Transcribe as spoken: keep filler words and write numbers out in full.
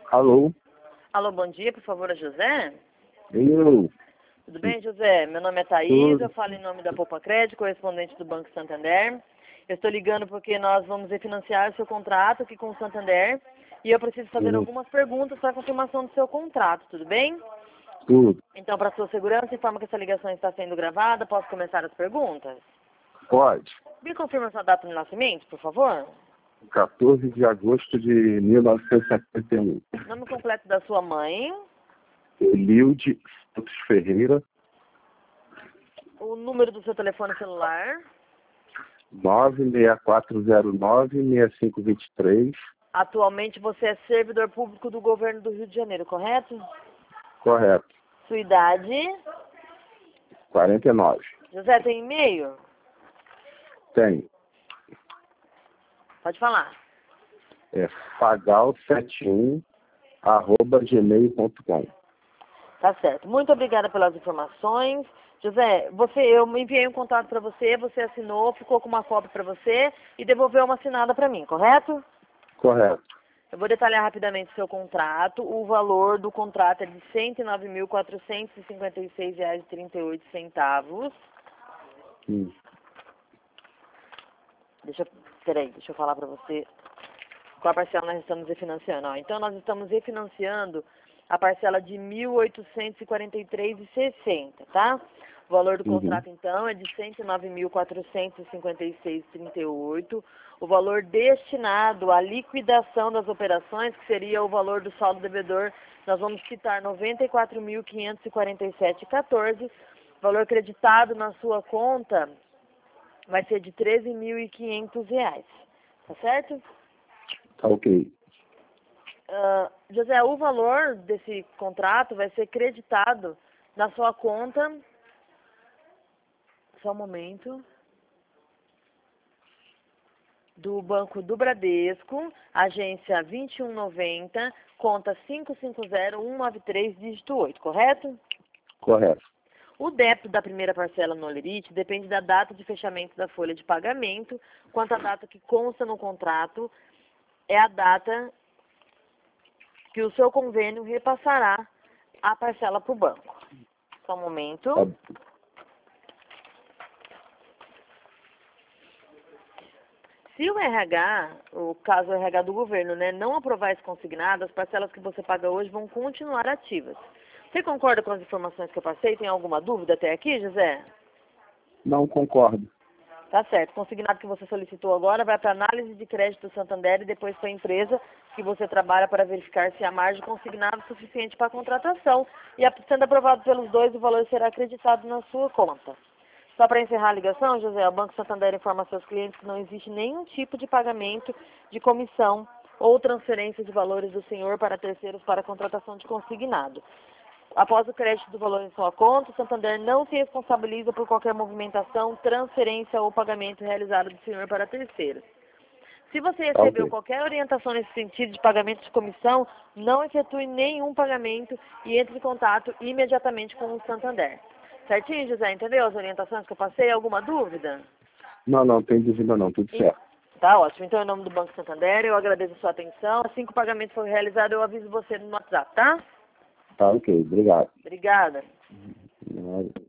Alô? Alô, bom dia, por favor, é José? Eu? Tudo bem, José? Meu nome é Thaís, Tudo. eu falo em nome da Poupa Crédito, correspondente do Banco Santander. Eu estou ligando porque nós vamos refinanciar o seu contrato aqui com o Santander e eu preciso fazer Uhum. algumas perguntas para a confirmação do seu contrato, tudo bem? Tudo. Então, para sua segurança, informa que essa ligação está sendo gravada, posso começar as perguntas? Pode. Me confirma sua data de nascimento, por favor? quatorze de agosto de mil novecentos e setenta e um. Nome completo da sua mãe, Elilde Santos Ferreira, o número do seu telefone celular. nove seis quatro zero nove, seis cinco dois três. Atualmente você é servidor público do governo do Rio de Janeiro, correto? Correto. Sua idade? quarenta e nove. José, tem e-mail? Tem. Pode falar. É fagal setenta e um arroba gmail ponto com. Tá certo. Muito obrigada pelas informações. José, você, eu me enviei um contato para você, você assinou, ficou com uma cópia para você e devolveu uma assinada para mim, correto? Correto. Eu vou detalhar rapidamente o seu contrato. O valor do contrato é de cento e nove mil, quatrocentos e cinquenta e seis reais e trinta e oito centavos. Hum. Deixa eu, peraí, deixa eu falar para você qual a parcela nós estamos refinanciando. Ó, então, nós estamos refinanciando a parcela de mil oitocentos e quarenta e três reais e sessenta centavos, tá? O valor do Uhum. contrato, então, é de cento e nove mil, quatrocentos e cinquenta e seis reais e trinta e oito centavos. O valor destinado à liquidação das operações, que seria o valor do saldo devedor, nós vamos quitar noventa e quatro mil, quinhentos e quarenta e sete reais e quatorze centavos. O valor creditado na sua conta vai ser de treze mil e quinhentos reais, tá certo? Tá ok. Uh, José, o valor desse contrato vai ser creditado na sua conta, só um momento, do Banco do Bradesco, agência vinte e um noventa, conta cinco cinco zero um nove três, dígito oito, correto? Correto. O débito da primeira parcela no Olerite depende da data de fechamento da folha de pagamento, quanto à data que consta no contrato, é a data que o seu convênio repassará a parcela para o banco. Só um momento. Tá. Se o R H, o caso R H do governo, né, não aprovar esse consignado, as parcelas que você paga hoje vão continuar ativas. Você concorda com as informações que eu passei? Tem alguma dúvida até aqui, José? Não concordo. Tá certo. O consignado que você solicitou agora vai para análise de crédito do Santander e depois para a empresa que você trabalha para verificar se há margem consignada suficiente para a contratação. E sendo aprovado pelos dois, o valor será acreditado na sua conta. Só para encerrar a ligação, José, o Banco Santander informa a seus clientes que não existe nenhum tipo de pagamento de comissão ou transferência de valores do senhor para terceiros para a contratação de consignado. Após o crédito do valor em sua conta, o Santander não se responsabiliza por qualquer movimentação, transferência ou pagamento realizado do senhor para terceiros. Se você Tá recebeu ok. qualquer orientação nesse sentido de pagamento de comissão, não efetue nenhum pagamento e entre em contato imediatamente com o Santander. Certinho, José? Entendeu as orientações que eu passei? Alguma dúvida? Não, não, tem dúvida não, tudo certo. Tá ótimo. Então, em nome do Banco Santander, eu agradeço a sua atenção. Assim que o pagamento for realizado, eu aviso você no WhatsApp, tá? Tá ok, obrigado. Obrigada. Obrigado.